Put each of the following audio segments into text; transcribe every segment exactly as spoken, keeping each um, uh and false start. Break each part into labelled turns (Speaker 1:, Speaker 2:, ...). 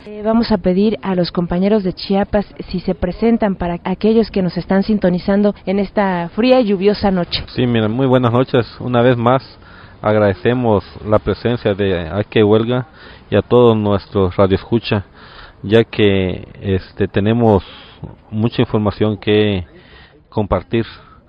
Speaker 1: Eh, vamos a pedir a los compañeros de Chiapas si se presentan para aquellos que nos están sintonizando en esta fría y lluviosa noche.
Speaker 2: Sí, miren, muy buenas noches. Una vez más agradecemos la presencia de Aquí Huelga y a todos nuestros radioescucha, ya que este tenemos mucha información que compartir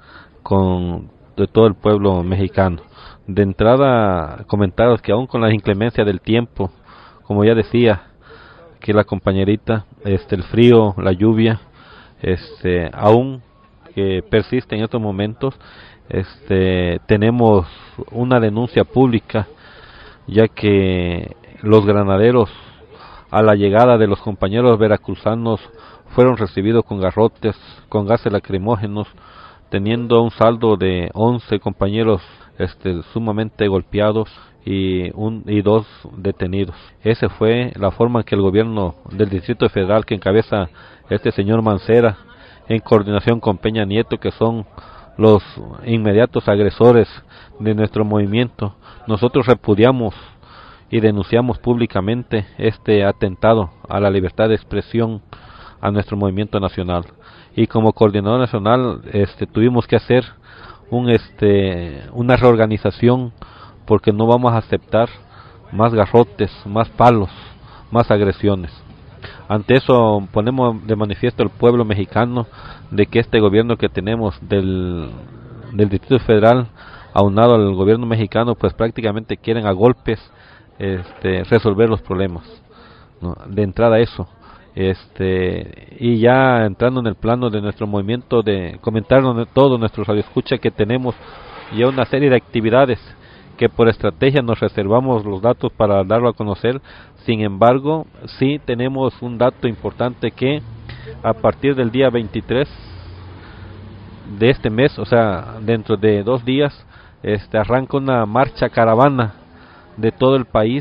Speaker 2: con de todo el pueblo mexicano. De entrada, comentaros que aún con la inclemencia del tiempo, como ya decía que la compañerita, este el frío, la lluvia, este aún que persiste en estos momentos, este tenemos una denuncia pública, ya que los granaderos a la llegada de los compañeros veracruzanos fueron recibidos con garrotes, con gases lacrimógenos, teniendo un saldo de once compañeros este sumamente golpeados y un y dos detenidos. Esa fue la forma en que el gobierno del Distrito Federal, que encabeza este señor Mancera, en coordinación con Peña Nieto, que son los inmediatos agresores de nuestro movimiento, nosotros repudiamos y denunciamos públicamente este atentado a la libertad de expresión, a nuestro movimiento nacional. Y como coordinador nacional este tuvimos que hacer un este una reorganización, porque no vamos a aceptar más garrotes, más palos, más agresiones. Ante eso ponemos de manifiesto al pueblo mexicano de que este gobierno que tenemos del, del Distrito Federal, aunado al gobierno mexicano, pues prácticamente quieren a golpes este, resolver los problemas, ¿no? De entrada eso. Este y ya entrando en el plano de nuestro movimiento, de comentarnos de todo nuestro radioescucha que tenemos ya una serie de actividades que por estrategia nos reservamos los datos para darlo a conocer. Sin embargo, sí tenemos un dato importante, que a partir del día veintitrés de este mes, o sea, dentro de dos días, este arranca una marcha caravana de todo el país,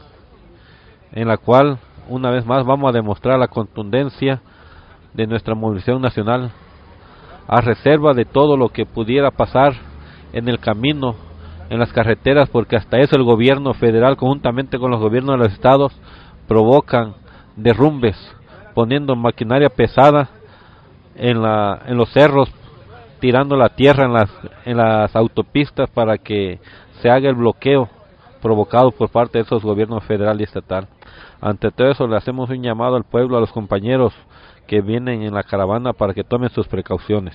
Speaker 2: en la cual una vez más vamos a demostrar la contundencia de nuestra movilización nacional, a reserva de todo lo que pudiera pasar en el camino, en las carreteras, porque hasta eso el gobierno federal, conjuntamente con los gobiernos de los estados, provocan derrumbes, poniendo maquinaria pesada en la en los cerros, tirando la tierra en las en las autopistas para que se haga el bloqueo provocado por parte de esos gobiernos federal y estatal. Ante todo eso le hacemos un llamado al pueblo, a los compañeros que vienen en la caravana, para que tomen sus precauciones.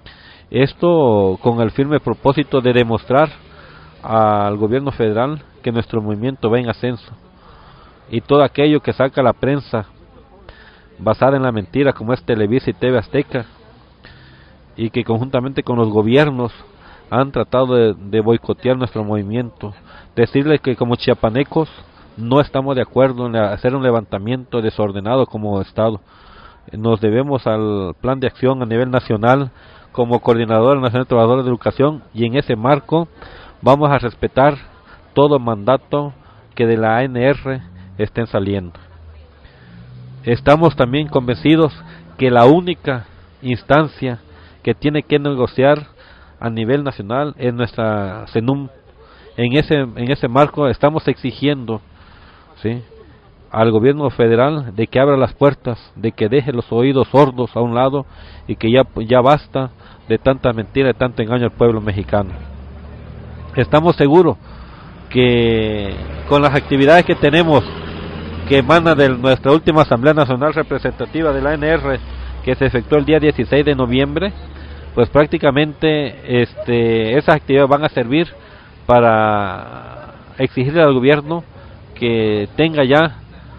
Speaker 2: Esto con el firme propósito de demostrar al gobierno federal que nuestro movimiento va en ascenso, y todo aquello que saca la prensa basada en la mentira, como es Televisa y T V Azteca, y que conjuntamente con los gobiernos han tratado de, de boicotear nuestro movimiento, decirles que como chiapanecos no estamos de acuerdo en hacer un levantamiento desordenado como Estado. Nos debemos al plan de acción a nivel nacional como Coordinadora Nacional de Trabajadores de Educación, y en ese marco vamos a respetar todo mandato que de la A N R estén saliendo. Estamos también convencidos que la única instancia que tiene que negociar a nivel nacional es nuestra CENUM. En ese en ese marco estamos exigiendo, ¿sí?, al gobierno federal de que abra las puertas, de que deje los oídos sordos a un lado, y que ya ya basta de tanta mentira, de tanto engaño al pueblo mexicano. Estamos seguros que con las actividades que tenemos, que emanan de nuestra última Asamblea Nacional Representativa de la A N R, que se efectuó el día dieciséis de noviembre, pues prácticamente este esas actividades van a servir para exigirle al gobierno que tenga ya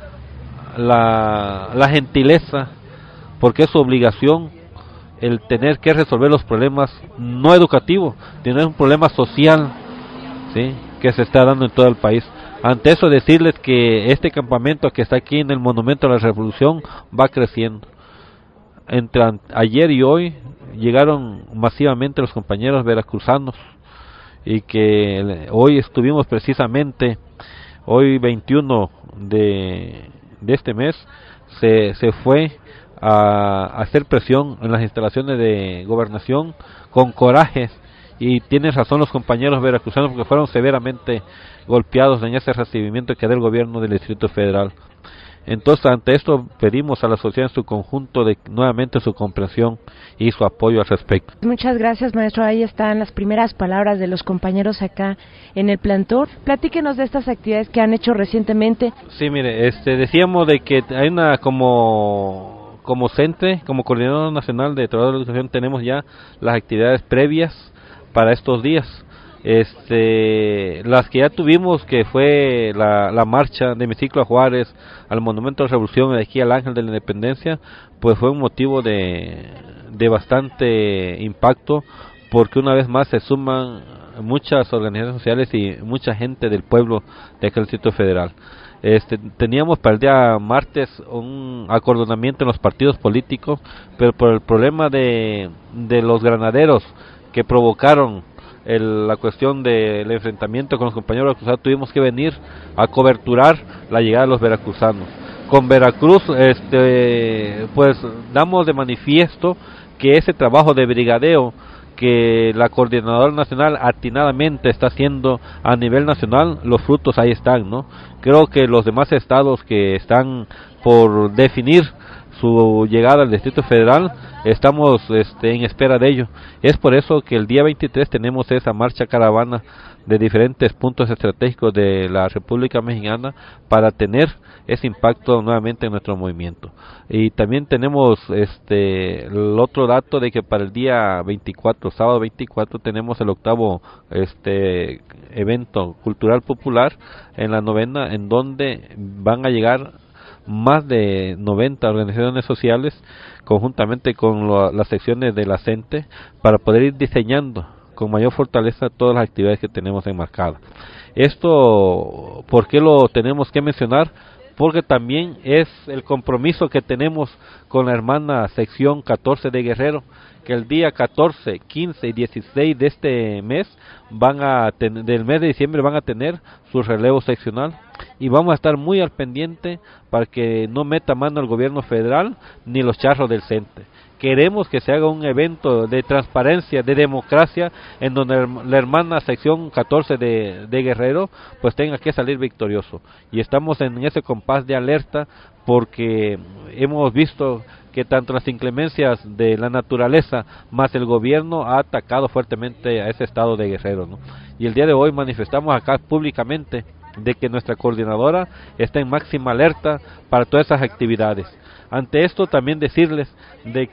Speaker 2: la, la gentileza, porque es su obligación el tener que resolver los problemas no educativos, sino es un problema social, ¿sí?, que se está dando en todo el país. Ante eso, decirles que este campamento que está aquí en el Monumento a la Revolución va creciendo. Entre ayer y hoy llegaron masivamente los compañeros veracruzanos, y que hoy estuvimos precisamente, hoy veintiuno de, de este mes, se, se fue a, a hacer presión en las instalaciones de gobernación con coraje, y tienen razón los compañeros veracruzanos, porque fueron severamente golpeados en ese recibimiento que da el gobierno del Distrito Federal. Entonces, ante esto pedimos a la sociedad en su conjunto de nuevamente su comprensión y su apoyo al respecto.
Speaker 1: Muchas gracias, maestro. Ahí están las primeras palabras de los compañeros acá en el plantón. Platíquenos de estas actividades que han hecho recientemente.
Speaker 2: Sí, mire, este decíamos de que hay una como como CENTE, como Coordinador Nacional de Trabajadores de la Educación, tenemos ya las actividades previas para estos días. Este, las que ya tuvimos, que fue la, la marcha de Hemiciclo a Juárez, al Monumento de la Revolución, de aquí al Ángel de la Independencia, pues fue un motivo de, de bastante impacto, porque una vez más se suman muchas organizaciones sociales y mucha gente del pueblo de aquel Distrito Federal. Este, teníamos para el día martes un acordonamiento en los partidos políticos, pero por el problema de, de los granaderos que provocaron El, la cuestión del enfrentamiento con los compañeros veracruzanos, tuvimos que venir a coberturar la llegada de los veracruzanos. Con Veracruz, este, pues damos de manifiesto que ese trabajo de brigadeo que la Coordinadora Nacional atinadamente está haciendo a nivel nacional, los frutos ahí están, ¿no? Creo que los demás estados que están por definir su llegada al Distrito Federal, estamos este, en espera de ello. Es por eso que el día veintitrés tenemos esa marcha caravana de diferentes puntos estratégicos de la República Mexicana para tener ese impacto nuevamente en nuestro movimiento. Y también tenemos este el otro dato de que para el día veinticuatro, sábado veinticuatro, tenemos el octavo este evento cultural popular en la novena, en donde van a llegar más de noventa organizaciones sociales conjuntamente con lo, las secciones de la CENTE para poder ir diseñando con mayor fortaleza todas las actividades que tenemos enmarcadas. Esto, ¿por qué lo tenemos que mencionar? Porque también es el compromiso que tenemos con la hermana sección catorce de Guerrero, que el día catorce, quince y dieciséis de este mes van a ten, del mes de diciembre van a tener su relevo seccional, y vamos a estar muy al pendiente para que no meta mano el gobierno federal ni los charros del CENTE. Queremos que se haga un evento de transparencia, de democracia, en donde la hermana sección catorce de, de Guerrero pues tenga que salir victorioso, y estamos en ese compás de alerta porque hemos visto que tanto las inclemencias de la naturaleza más el gobierno ha atacado fuertemente a ese estado de Guerrero, ¿no? Y el día de hoy manifestamos acá públicamente de que nuestra coordinadora está en máxima alerta para todas esas actividades. Ante esto también decirles de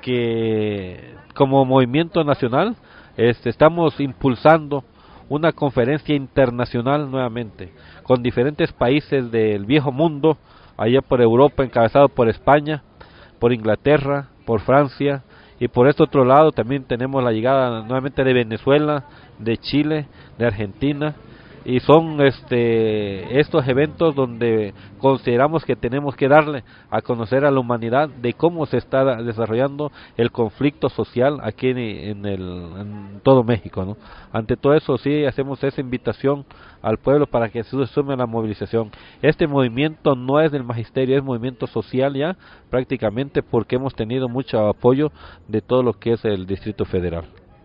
Speaker 2: que como movimiento nacional este, estamos impulsando una conferencia internacional nuevamente con diferentes países del viejo mundo, allá por Europa, encabezado por España, por Inglaterra, por Francia, y por este otro lado también tenemos la llegada nuevamente de Venezuela, de Chile, de Argentina, y son este estos eventos donde consideramos que tenemos que darle a conocer a la humanidad de cómo se está desarrollando el conflicto social aquí en, en, el, en todo México, ¿no? Ante todo eso sí hacemos esa invitación al pueblo para que se sume a la movilización. Este movimiento no es del magisterio, es movimiento social ya prácticamente, porque hemos tenido mucho apoyo de todo lo que es el Distrito Federal.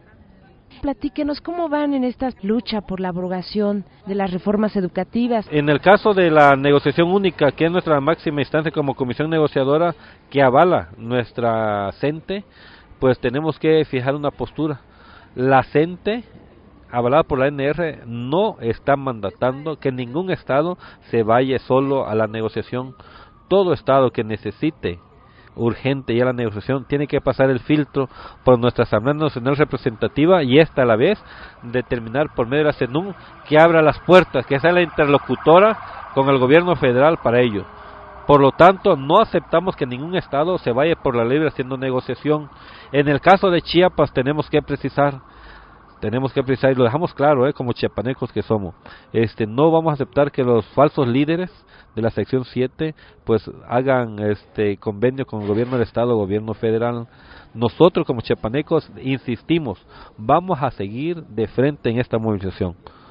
Speaker 1: Platíquenos cómo van en esta lucha por la abrogación de las reformas educativas.
Speaker 2: En el caso de la negociación única, que es nuestra máxima instancia como comisión negociadora que avala nuestra CENTE, pues tenemos que fijar una postura. La CENTE, avalada por la A N R, no está mandatando que ningún estado se vaya solo a la negociación. Todo estado que necesite urgente ya la negociación tiene que pasar el filtro por nuestra Asamblea Nacional Representativa, y esta a la vez determinar por medio de la CENUM que abra las puertas, que sea la interlocutora con el gobierno federal para ello. Por lo tanto, no aceptamos que ningún estado se vaya por la libre haciendo negociación. En el caso de Chiapas tenemos que precisar Tenemos que precisar, y lo dejamos claro, eh, como chiapanecos que somos, este, no vamos a aceptar que los falsos líderes de la sección siete pues hagan este convenio con el gobierno del estado, gobierno federal. Nosotros como chiapanecos insistimos, vamos a seguir de frente en esta movilización.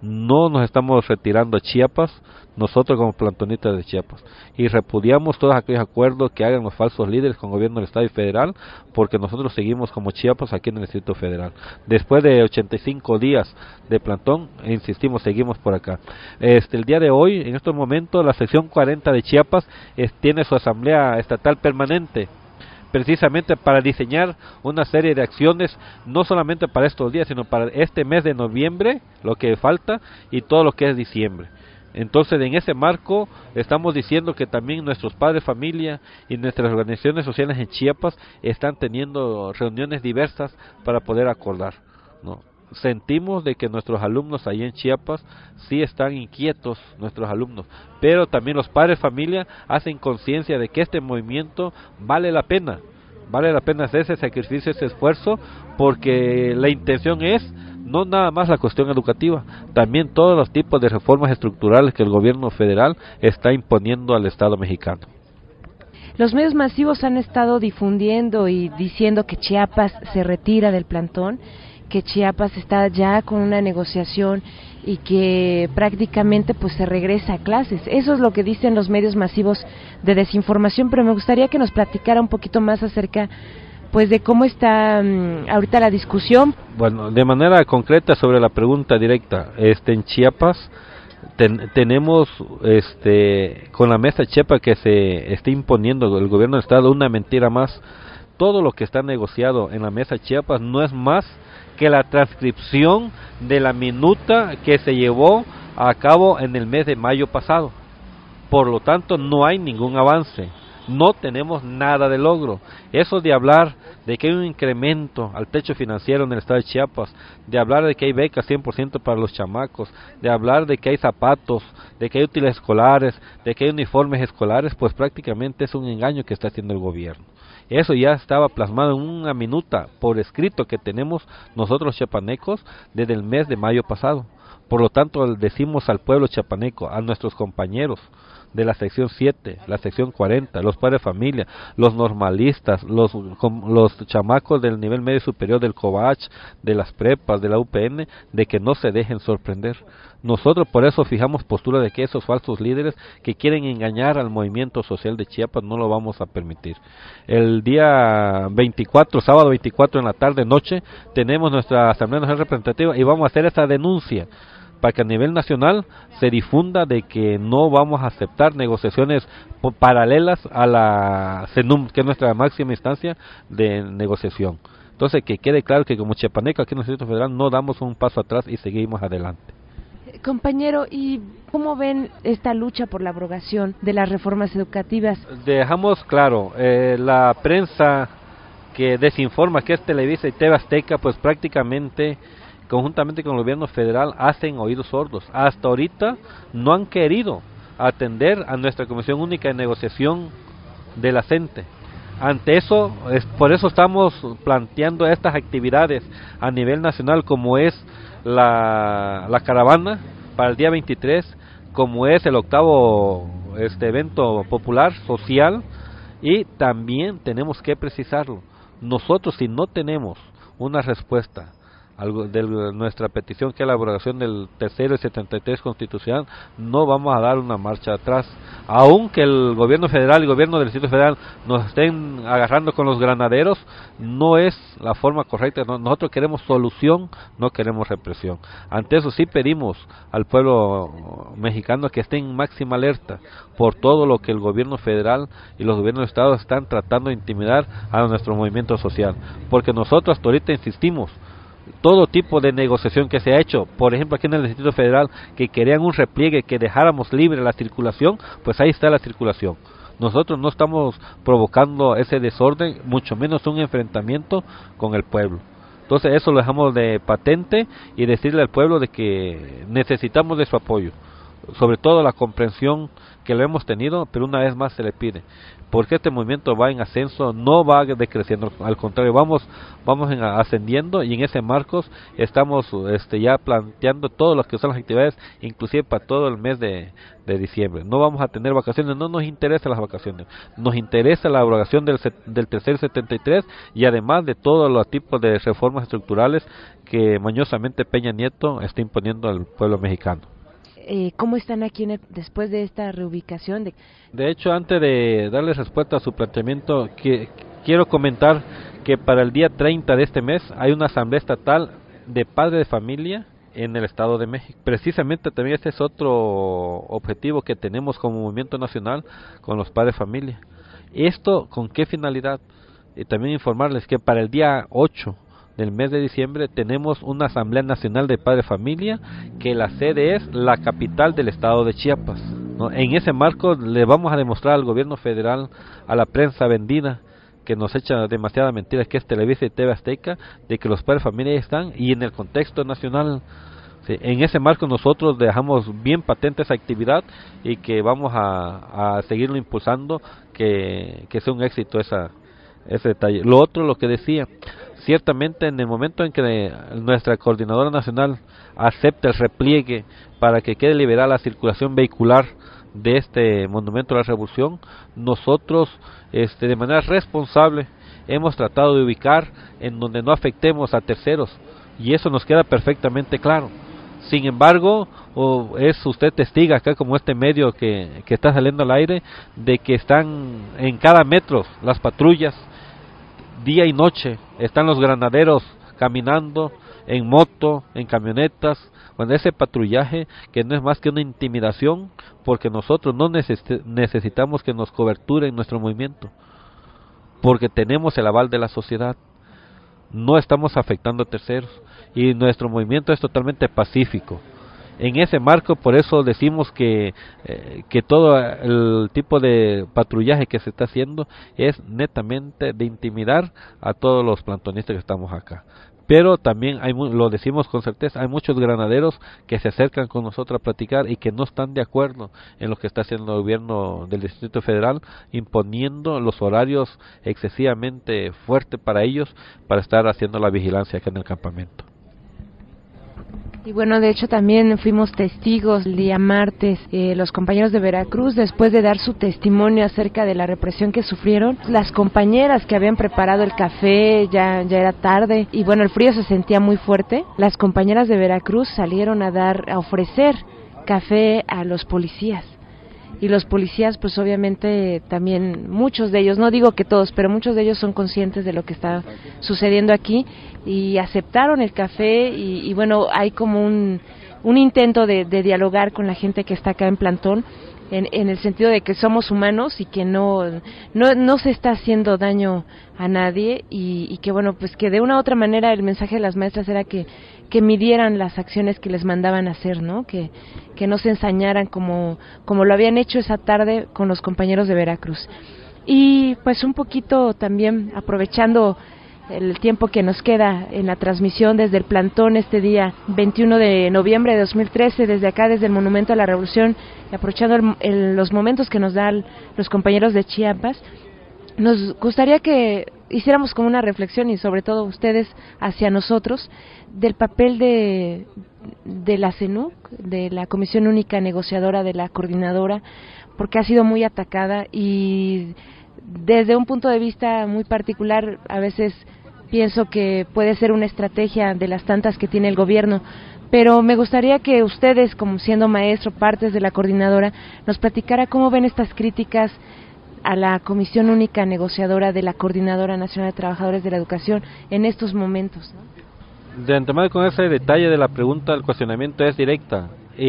Speaker 2: no nos estamos retirando a Chiapas, nosotros como plantonistas de Chiapas, y repudiamos todos aquellos acuerdos que hagan los falsos líderes con el gobierno del Estado y federal, porque nosotros seguimos como Chiapas aquí en el Distrito Federal. Después de ochenta y cinco días de plantón, insistimos, seguimos por acá. Este, el día de hoy, en estos momentos, la sección cuarenta de Chiapas es, tiene su asamblea estatal permanente, precisamente para diseñar una serie de acciones, no solamente para estos días, sino para este mes de noviembre, lo que falta, y todo lo que es diciembre. Entonces, en ese marco, estamos diciendo que también nuestros padres, familia y nuestras organizaciones sociales en Chiapas están teniendo reuniones diversas para poder acordar, ¿no? Sentimos de que nuestros alumnos ahí en Chiapas sí están inquietos, nuestros alumnos, pero también los padres, familia, hacen conciencia de que este movimiento vale la pena, vale la pena hacer ese sacrificio, ese esfuerzo, porque la intención es no nada más la cuestión educativa, también todos los tipos de reformas estructurales que el gobierno federal está imponiendo al Estado mexicano.
Speaker 1: Los medios masivos han estado difundiendo y diciendo que Chiapas se retira del plantón, que Chiapas está ya con una negociación y que prácticamente pues se regresa a clases. Eso es lo que dicen los medios masivos de desinformación, pero me gustaría que nos platicara un poquito más acerca pues de cómo está um, ahorita la discusión.
Speaker 2: Bueno, de manera concreta sobre la pregunta directa, este en Chiapas ten, tenemos este con la mesa Chepa que se está imponiendo el gobierno del Estado una mentira más. Todo lo que está negociado en la mesa Chiapas no es más que la transcripción de la minuta que se llevó a cabo en el mes de mayo pasado. Por lo tanto, no hay ningún avance, no tenemos nada de logro. Eso de hablar de que hay un incremento al techo financiero en el estado de Chiapas, de hablar de que hay becas cien por ciento para los chamacos, de hablar de que hay zapatos, de que hay útiles escolares, de que hay uniformes escolares, pues prácticamente es un engaño que está haciendo el gobierno. Eso ya estaba plasmado en una minuta por escrito que tenemos nosotros chiapanecos desde el mes de mayo pasado. Por lo tanto, decimos al pueblo chiapaneco, a nuestros compañeros de la sección siete, la sección cuarenta, los padres de familia, los normalistas, los, los chamacos del nivel medio superior del COVACH, de las prepas, de la U P N, de que no se dejen sorprender. Nosotros por eso fijamos postura de que esos falsos líderes que quieren engañar al movimiento social de Chiapas no lo vamos a permitir. El día veinticuatro, sábado veinticuatro en la tarde, noche, tenemos nuestra Asamblea Nacional Representativa y vamos a hacer esa denuncia para que a nivel nacional se difunda de que no vamos a aceptar negociaciones paralelas a la CENUM, que es nuestra máxima instancia de negociación. Entonces, que quede claro que como chiapaneco aquí en el Distrito Federal no damos un paso atrás y seguimos adelante.
Speaker 1: Compañero, ¿y cómo ven esta lucha por la abrogación de las reformas educativas?
Speaker 2: Dejamos claro, eh, la prensa que desinforma, que es Televisa y T V Azteca, pues prácticamente conjuntamente con el gobierno federal hacen oídos sordos. Hasta ahorita no han querido atender a nuestra Comisión Única de Negociación de la CENTE. Ante eso, es, por eso estamos planteando estas actividades a nivel nacional, como es la, la caravana para el día veintitrés, como es el octavo este evento popular social, y también tenemos que precisarlo. Nosotros, si no tenemos una respuesta algo de nuestra petición, que es la abrogación del tercero y setenta y tres constitucional, no vamos a dar una marcha atrás, aunque el gobierno federal y el gobierno del Distrito Federal nos estén agarrando con los granaderos, no es la forma correcta. Nosotros queremos solución, no queremos represión. Ante eso sí pedimos al pueblo mexicano que esté en máxima alerta por todo lo que el gobierno federal y los gobiernos de estado están tratando de intimidar a nuestro movimiento social, porque nosotros hasta ahorita insistimos, todo tipo de negociación que se ha hecho, por ejemplo aquí en el Distrito Federal, que querían un repliegue, que dejáramos libre la circulación, pues ahí está la circulación. Nosotros no estamos provocando ese desorden, mucho menos un enfrentamiento con el pueblo. Entonces eso lo dejamos de patente y decirle al pueblo de que necesitamos de su apoyo. sobre todo la comprensión que lo hemos tenido, pero una vez más se le pide, porque este movimiento va en ascenso, no va decreciendo, al contrario, vamos vamos en ascendiendo, y en ese marco estamos este, ya planteando todo lo que son las actividades, inclusive para todo el mes de, de diciembre. No vamos a tener vacaciones, no nos interesan las vacaciones, nos interesa la abrogación del, del tercer setenta y tres, y además de todos los tipos de reformas estructurales que mañosamente Peña Nieto está imponiendo al pueblo mexicano.
Speaker 1: Eh, ¿Cómo están aquí en el, después de esta reubicación? De...
Speaker 2: de hecho, antes de darle respuesta a su planteamiento, que, quiero comentar que para el día treinta de este mes hay una asamblea estatal de padres de familia en el Estado de México. Precisamente también este es otro objetivo que tenemos como movimiento nacional con los padres de familia. ¿Esto con qué finalidad? Y también informarles que para el día ocho del mes de diciembre tenemos una Asamblea Nacional de Padres de Familia, que la sede es la capital del estado de Chiapas, ¿no? En ese marco le vamos a demostrar al gobierno federal, a la prensa vendida, que nos echa demasiadas mentiras, que es Televisa y T V Azteca, de que los padres de familia están, y en el contexto nacional, sí, en ese marco nosotros dejamos bien patente esa actividad, y que vamos a, a seguirlo impulsando, que, que sea un éxito esa, ese detalle. Lo otro, lo que decía, ciertamente en el momento en que nuestra coordinadora nacional acepte el repliegue para que quede liberada la circulación vehicular de este monumento a la revolución, nosotros este, de manera responsable hemos tratado de ubicar en donde no afectemos a terceros, y eso nos queda perfectamente claro. Sin embargo, o es usted testiga acá, como este medio que, que está saliendo al aire, de que están en cada metro las patrullas, día y noche, están los granaderos caminando en moto, en camionetas, con ese patrullaje que no es más que una intimidación, porque nosotros no neces- necesitamos que nos coberturen nuestro movimiento, porque tenemos el aval de la sociedad, no estamos afectando a terceros, y nuestro movimiento es totalmente pacífico. En ese marco, por eso decimos que, eh, que todo el tipo de patrullaje que se está haciendo es netamente de intimidar a todos los plantonistas que estamos acá. Pero también, hay, lo decimos con certeza, hay muchos granaderos que se acercan con nosotros a platicar y que no están de acuerdo en lo que está haciendo el gobierno del Distrito Federal, imponiendo los horarios excesivamente fuertes para ellos, para estar haciendo la vigilancia acá en el campamento.
Speaker 1: Y bueno, de hecho también fuimos testigos el día martes, eh, los compañeros de Veracruz, después de dar su testimonio acerca de la represión que sufrieron, las compañeras que habían preparado el café, ya, ya era tarde, y bueno, el frío se sentía muy fuerte, las compañeras de Veracruz salieron a dar, a ofrecer café a los policías. Y los policías, pues obviamente también, muchos de ellos, no digo que todos, pero muchos de ellos son conscientes de lo que está sucediendo aquí y aceptaron el café y, y bueno, hay como un, un intento de, de dialogar con la gente que está acá en plantón, en, en el sentido de que somos humanos y que no, no, no se está haciendo daño a nadie y, y que bueno, pues que de una u otra manera el mensaje de las maestras era que que midieran las acciones que les mandaban hacer, ¿no? Que, que no se ensañaran como, como lo habían hecho esa tarde con los compañeros de Veracruz. Y pues un poquito también aprovechando el tiempo que nos queda en la transmisión desde el plantón este día veintiuno de noviembre de dos mil trece, desde acá, desde el Monumento a la Revolución, y aprovechando el, el, los momentos que nos dan los compañeros de Chiapas, nos gustaría que hiciéramos como una reflexión, y sobre todo ustedes hacia nosotros, del papel de, de la C E N U C, de la Comisión Única Negociadora, de la Coordinadora, porque ha sido muy atacada y desde un punto de vista muy particular a veces pienso que puede ser una estrategia de las tantas que tiene el gobierno, pero me gustaría que ustedes, como siendo maestro, partes de la Coordinadora, nos platicara cómo ven estas críticas a la Comisión Única Negociadora de la Coordinadora Nacional de Trabajadores de la Educación en estos momentos, ¿no?
Speaker 2: De antemano, con ese detalle de la pregunta, el cuestionamiento es directa.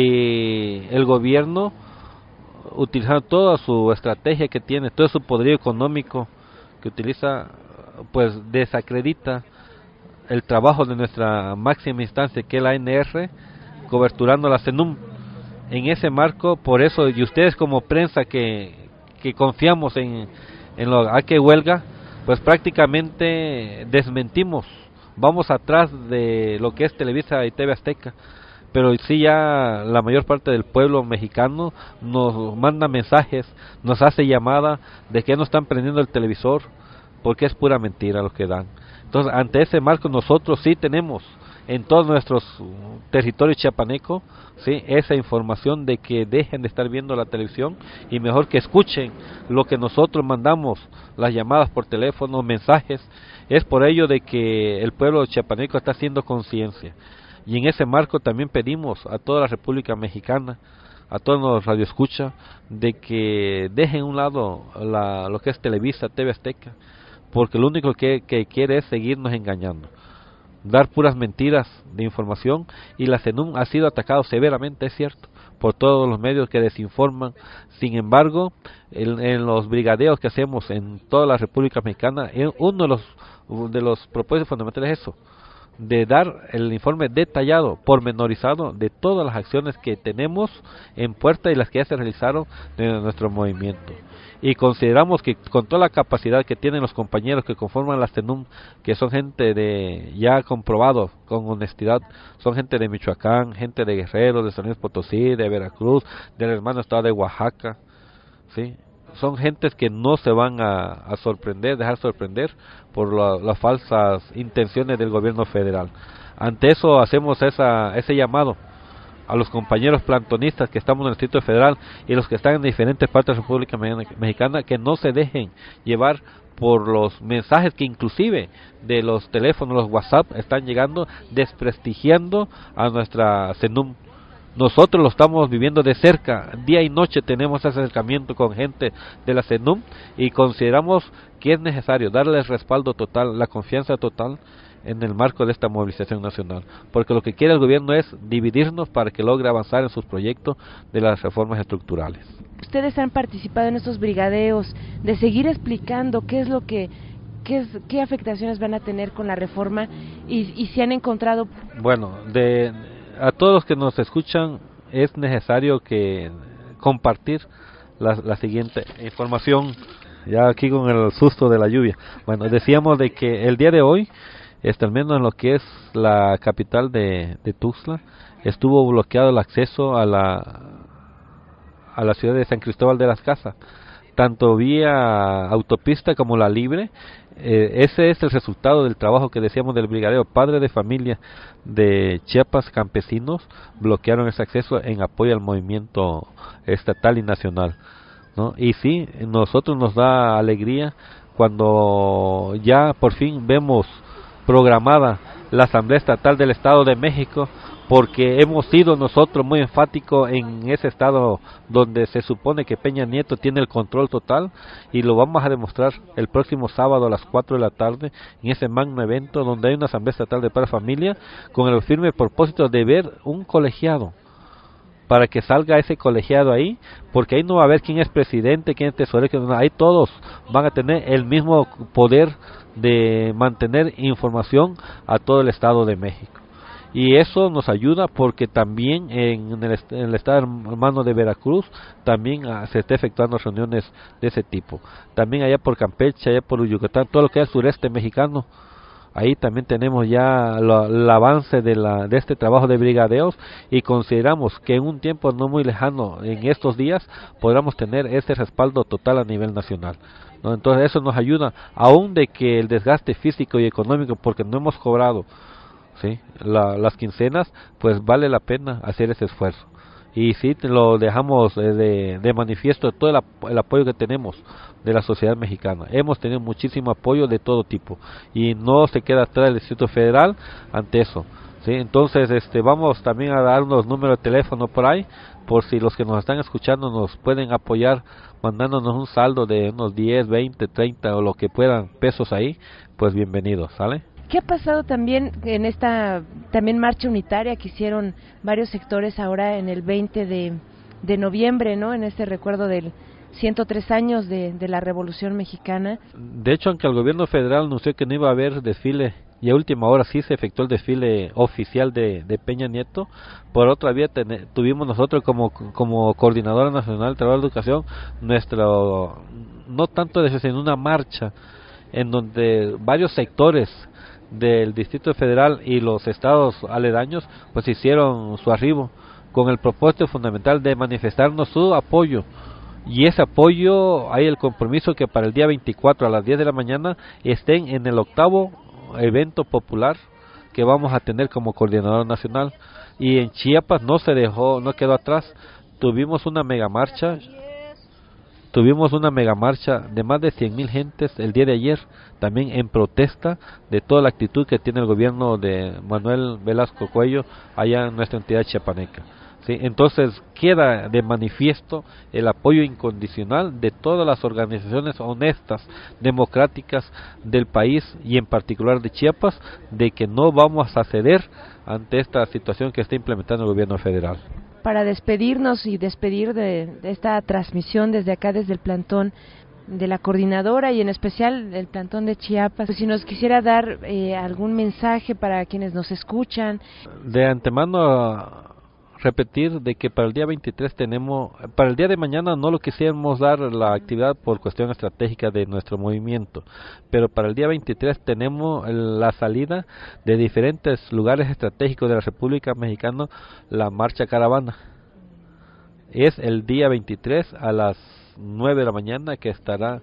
Speaker 2: Eh, el gobierno, utilizando toda su estrategia que tiene, todo su poderío económico que utiliza, pues desacredita el trabajo de nuestra máxima instancia, que es la A N R, coberturando la C E N U M. En ese marco, por eso, y ustedes como prensa que, que confiamos en, en lo a que huelga, pues prácticamente desmentimos, vamos atrás de lo que es Televisa y T V Azteca, pero sí ya la mayor parte del pueblo mexicano nos manda mensajes, nos hace llamada de que no están prendiendo el televisor, porque es pura mentira lo que dan. Entonces, ante ese marco, nosotros sí tenemos en todos nuestros territorios chiapanecos, sí, esa información de que dejen de estar viendo la televisión y mejor que escuchen lo que nosotros mandamos, las llamadas por teléfono, mensajes. Es por ello de que el pueblo chiapaneco está haciendo conciencia. Y en ese marco también pedimos a toda la República Mexicana, a todos los radioescuchas, de que dejen a un lado la, lo que es Televisa, T V Azteca, porque lo único que, que quiere es seguirnos engañando, dar puras mentiras de información, y la CENUM ha sido atacado severamente, es cierto, por todos los medios que desinforman. Sin embargo, en, en los brigadeos que hacemos en toda la República Mexicana, uno de los, de los propósitos fundamentales es eso, de dar el informe detallado, pormenorizado, de todas las acciones que tenemos en puerta y las que ya se realizaron de nuestro movimiento. Y consideramos que con toda la capacidad que tienen los compañeros que conforman la CENUM, que son gente de ya comprobado con honestidad, son gente de Michoacán, gente de Guerrero, de San Luis Potosí, de Veracruz, del hermano estado de Oaxaca, ¿sí? Son gentes que no se van a, a sorprender, dejar sorprender por la, las falsas intenciones del gobierno federal. Ante eso hacemos esa, ese llamado a los compañeros plantonistas que estamos en el Distrito Federal y los que están en diferentes partes de la República Mexicana, que no se dejen llevar por los mensajes que inclusive de los teléfonos, los WhatsApp, están llegando desprestigiando a nuestra CENUM. Nosotros lo estamos viviendo de cerca, día y noche tenemos ese acercamiento con gente de la CENUM y consideramos que es necesario darles respaldo total, la confianza total en el marco de esta movilización nacional, porque lo que quiere el gobierno es dividirnos para que logre avanzar en sus proyectos de las reformas estructurales.
Speaker 1: Ustedes han participado en estos brigadeos de seguir explicando qué es lo que qué, es, qué afectaciones van a tener con la reforma y, y si han encontrado.
Speaker 2: Bueno, de a todos los que nos escuchan es necesario que compartir la, la siguiente información, ya aquí con el susto de la lluvia. Bueno, decíamos de que el día de hoy, este, al menos en lo que es la capital de, de Tuxtla, estuvo bloqueado el acceso a la a la ciudad de San Cristóbal de las Casas, tanto vía autopista como la libre. Eh, ese es el resultado del trabajo que decíamos del brigadeo. Padres de familia de Chiapas, campesinos, bloquearon ese acceso en apoyo al movimiento estatal y nacional, ¿no? Y sí, nosotros nos da alegría cuando ya por fin vemos programada la Asamblea Estatal del Estado de México, porque hemos sido nosotros muy enfáticos en ese estado donde se supone que Peña Nieto tiene el control total, y lo vamos a demostrar el próximo sábado a las cuatro de la tarde en ese magno evento donde hay una Asamblea Estatal de Padres de Familia con el firme propósito de ver un colegiado, para que salga ese colegiado ahí, porque ahí no va a haber quién es presidente, quién es tesorero, ahí todos van a tener el mismo poder de mantener información a todo el Estado de México. Y eso nos ayuda porque también en el, en el estado hermano de Veracruz también uh, se está efectuando reuniones de ese tipo. También allá por Campeche, allá por Yucatán, todo lo que es el sureste mexicano, ahí también tenemos ya lo, el avance de, la, de este trabajo de brigadeos, y consideramos que en un tiempo no muy lejano, en estos días, podamos tener ese respaldo total a nivel nacional, ¿no? Entonces eso nos ayuda, aún de que el desgaste físico y económico, porque no hemos cobrado, ¿sí?, la, las quincenas, pues vale la pena hacer ese esfuerzo. Y sí, lo dejamos de, de manifiesto todo el, el apoyo que tenemos de la sociedad mexicana. Hemos tenido muchísimo apoyo de todo tipo y no se queda atrás el Distrito Federal ante eso, ¿sí? Entonces este vamos también a dar unos números de teléfono por ahí, por si los que nos están escuchando nos pueden apoyar mandándonos un saldo de unos diez, veinte, treinta o lo que puedan pesos ahí, pues bienvenidos, ¿sale?
Speaker 1: ¿Qué ha pasado también en esta también marcha unitaria que hicieron varios sectores ahora en el veinte de, de noviembre, ¿no? En este recuerdo del ciento tres años de, de la Revolución Mexicana.
Speaker 2: De hecho, aunque el gobierno federal anunció que no iba a haber desfile, y a última hora sí se efectuó el desfile oficial de, de Peña Nieto, por otra vía ten, tuvimos nosotros como como Coordinadora Nacional de Trabajo de Educación, nuestro, no tanto desde en una marcha, en donde varios sectores del Distrito Federal y los estados aledaños pues hicieron su arribo con el propósito fundamental de manifestarnos su apoyo. Y ese apoyo, hay el compromiso que para el día veinticuatro a las diez de la mañana estén en el octavo evento popular que vamos a tener como coordinador nacional. Y en Chiapas no se dejó, no quedó atrás. Tuvimos una mega marcha, tuvimos una mega marcha de más de cien mil gentes el día de ayer, también en protesta de toda la actitud que tiene el gobierno de Manuel Velasco Cuello allá en nuestra entidad chiapaneca. ¿Sí? Entonces queda de manifiesto el apoyo incondicional de todas las organizaciones honestas, democráticas del país y en particular de Chiapas, de que no vamos a ceder ante esta situación que está implementando el gobierno federal.
Speaker 1: Para despedirnos y despedir de, de esta transmisión desde acá, desde el plantón de la coordinadora y en especial el plantón de Chiapas, pues si nos quisiera dar eh, algún mensaje para quienes nos escuchan.
Speaker 2: De antemano repetir de que para el día veintitrés tenemos, para el día de mañana no lo quisiéramos dar la actividad por cuestión estratégica de nuestro movimiento, pero para el día veintitrés tenemos la salida de diferentes lugares estratégicos de la República Mexicana, la marcha caravana. Es el día veintitrés a las nueve de la mañana que estará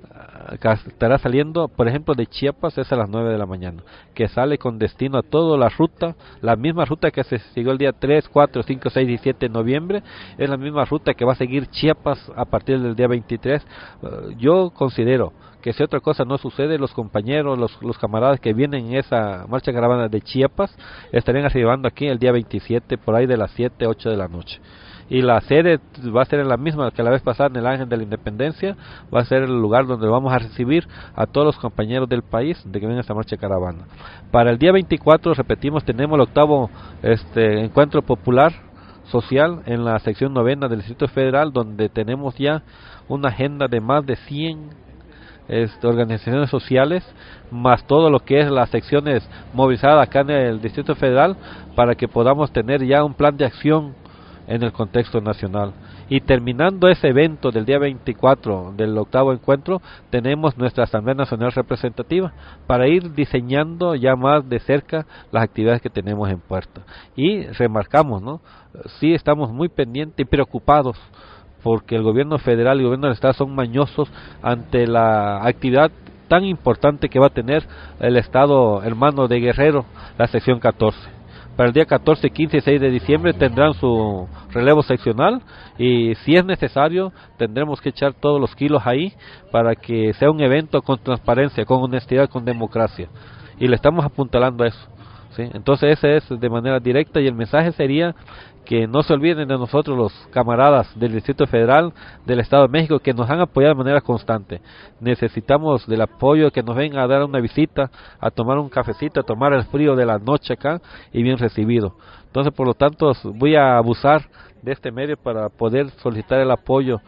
Speaker 2: que estará saliendo, por ejemplo, de Chiapas es a las nueve de la mañana, que sale con destino a toda la ruta, la misma ruta que se siguió el día tres, cuatro, cinco, seis y siete de noviembre, es la misma ruta que va a seguir Chiapas a partir del día veintitrés. Uh, yo considero que si otra cosa no sucede, los compañeros, los, los camaradas que vienen en esa marcha caravana de Chiapas estarían arribando aquí el día veintisiete por ahí de las siete, ocho de la noche. Y la sede va a ser la misma que la vez pasada en el Ángel de la Independencia, va a ser el lugar donde vamos a recibir a todos los compañeros del país de que vengan a esta marcha caravana. Para el día veinticuatro, repetimos, tenemos el octavo este encuentro popular social en la sección novena del Distrito Federal, donde tenemos ya una agenda de más de cien este, organizaciones sociales, más todo lo que es las secciones movilizadas acá en el Distrito Federal, para que podamos tener ya un plan de acción en el contexto nacional. Y terminando ese evento del día veinticuatro del octavo encuentro, tenemos nuestra Asamblea Nacional Representativa para ir diseñando ya más de cerca las actividades que tenemos en puerta. Y remarcamos, ¿no? Sí estamos muy pendientes y preocupados porque el gobierno federal y el gobierno del estado son mañosos ante la actividad tan importante que va a tener el estado hermano de Guerrero, la sección catorce. Para el día catorce, quince y seis de diciembre tendrán su relevo seccional y si es necesario tendremos que echar todos los kilos ahí para que sea un evento con transparencia, con honestidad, con democracia, y le estamos apuntalando a eso, ¿sí? Entonces ese es de manera directa y el mensaje sería que no se olviden de nosotros los camaradas del Distrito Federal, del Estado de México, que nos han apoyado de manera constante. Necesitamos del apoyo, que nos vengan a dar una visita, a tomar un cafecito, a tomar el frío de la noche acá y bien recibido. Entonces, por lo tanto, voy a abusar de este medio para poder solicitar el apoyo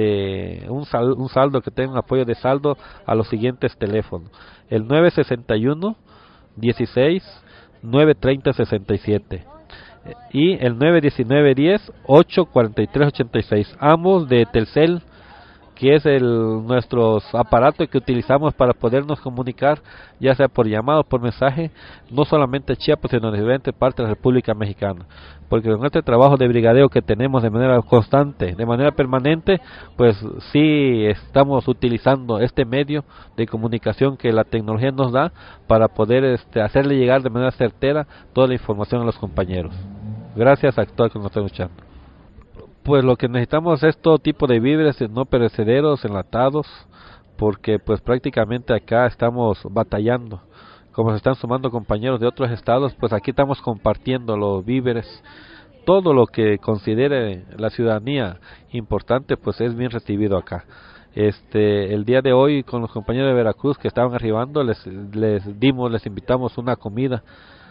Speaker 2: de un, sal, un saldo, que tenga un apoyo de saldo a los siguientes teléfonos. El nueve sesenta y uno, dieciséis, nueve treinta, sesenta y siete. Y el nueve diecinueve, diez, ocho cuarenta y tres, ochenta y seis, ambos de Telcel, que es el nuestros aparatos que utilizamos para podernos comunicar, ya sea por llamado o por mensaje, no solamente Chiapas, sino en diferentes partes de la República Mexicana, porque con este trabajo de brigadeo que tenemos de manera constante, de manera permanente, pues sí estamos utilizando este medio de comunicación que la tecnología nos da para poder este, hacerle llegar de manera certera toda la información a los compañeros. Gracias a todos que nos están escuchando. Pues lo que necesitamos es todo tipo de víveres no perecederos, enlatados, porque pues prácticamente acá estamos batallando. Como se están sumando compañeros de otros estados, pues aquí estamos compartiendo los víveres. Todo lo que considere la ciudadanía importante, pues es bien recibido acá. Este, el día de hoy con los compañeros de Veracruz que estaban arribando, les, les dimos, les invitamos una comida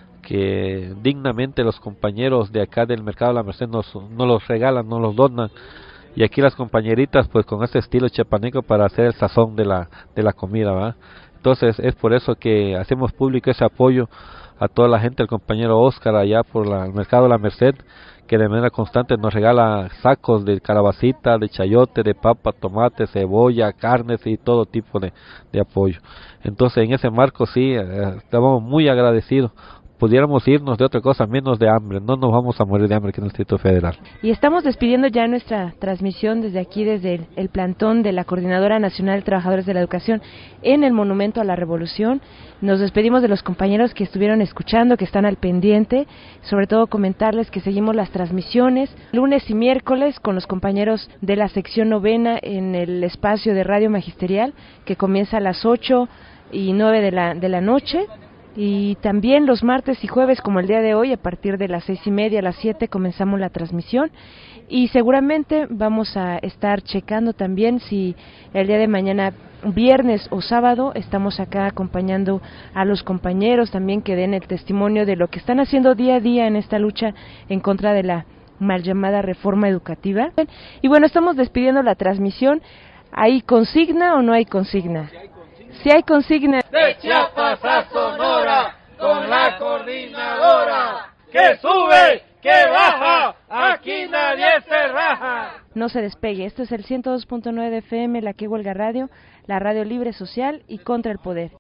Speaker 2: que dignamente los compañeros de acá del Mercado de la Merced nos, nos los regalan, nos los donan, y aquí las compañeritas pues con este estilo chiapaneco para hacer el sazón de la de la comida, ¿verdad? Entonces es por eso que hacemos público ese apoyo a toda la gente, el compañero Oscar allá por la, el mercado La Merced, que de manera constante nos regala sacos de calabacita, de chayote, de papa, tomate, cebolla, carnes y todo tipo de, de apoyo. Entonces en ese marco sí, eh, estamos muy agradecidos. Pudiéramos irnos de otra cosa menos de hambre, no nos vamos a morir de hambre aquí en el Distrito Federal.
Speaker 1: Y estamos despidiendo ya nuestra transmisión desde aquí, desde el, el plantón de la Coordinadora Nacional de Trabajadores de la Educación en el Monumento a la Revolución. Nos despedimos de los compañeros que estuvieron escuchando, que están al pendiente, sobre todo comentarles que seguimos las transmisiones lunes y miércoles con los compañeros de la sección novena en el espacio de Radio Magisterial, que comienza a las ocho y nueve de la, de la noche. Y también los martes y jueves, como el día de hoy, a partir de las seis y media a las siete comenzamos la transmisión, y seguramente vamos a estar checando también si el día de mañana, viernes o sábado, estamos acá acompañando a los compañeros también que den el testimonio de lo que están haciendo día a día en esta lucha en contra de la mal llamada reforma educativa. Y bueno, estamos despidiendo la transmisión. ¿Hay consigna o no hay consigna? Si hay consigna
Speaker 3: de Chiapas a Sonora con la coordinadora, que sube, que baja, aquí nadie se raja.
Speaker 1: No se despegue, esto es el ciento dos punto nueve de F M, la que huelga radio, la radio libre, social y contra el poder.